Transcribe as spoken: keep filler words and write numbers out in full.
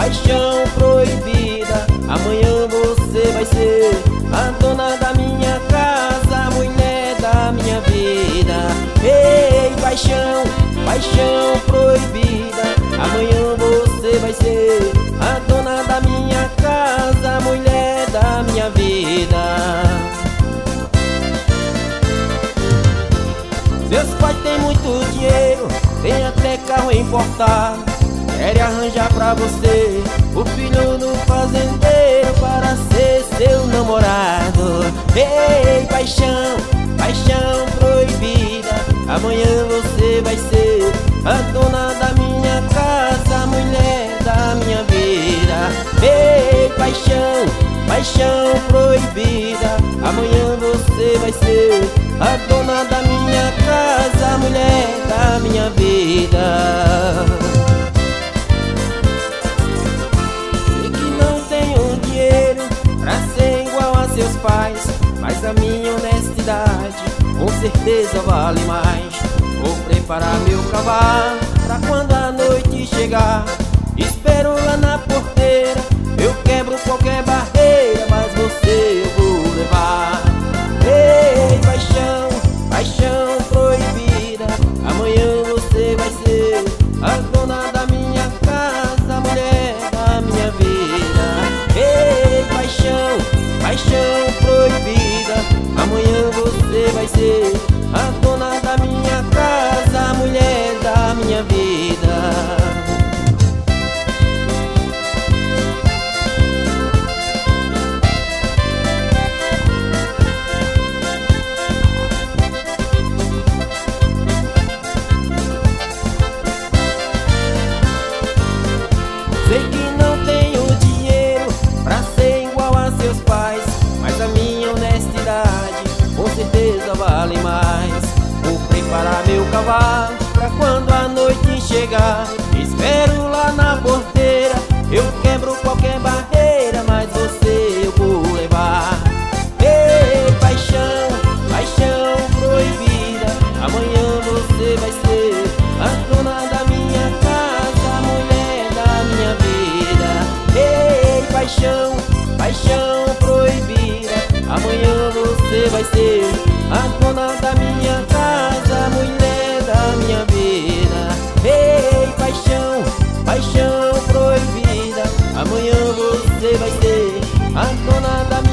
paixão proibida. Amanhã você vai ser a dona da minha casa, a mulher da minha vida. Ei, paixão, paixão proibida. Amanhã você vai ser a dona da minha casa, a mulher da minha vida. Seus pais têm muito dinheiro, tem até carro importado. Querem arranjar pra você o filho do fazendeiro para ser seu namorado. Ei, paixão, paixão proibida. Amanhã você vai ser a dona da minha casa, a mulher da minha vida. Ei, paixão, paixão proibida. Amanhã você vai ser a dona da minha casa, a mulher da minha vida. Sei que não tenho dinheiro pra ser igual a seus pais, mas a minha honestidade com certeza vale mais. Vou preparar meu cavalo pra quando a noite chegar. Espero lá na porteira, eu quebro qualquer barreira, mas você eu vou levar. Ei, paixão, paixão proibida. Amanhã você vai ser a dona da minha casa, a mulher da minha vida. Ei, paixão, paixão proibida. Amanhã você vai ser a dona da minha casa, a mulher da minha vida. Sei que não tenho dinheiro pra ser igual a seus pais, mas a minha honestidade com certeza vale mais. Vou preparar meu cavalo pra quando a noite chegar. Espero lá na porteira, eu quebro qualquer barreira, mas você eu vou levar. Ei, paixão, paixão proibida. Amanhã você vai ser a dona da minha casa, a mulher da minha vida. Ei, paixão, paixão proibida. Amanhã você vai ser a dona da minha casa, a mulher da minha vida. Ei, paixão, paixão proibida. Amanhã você vai ser a dona da minha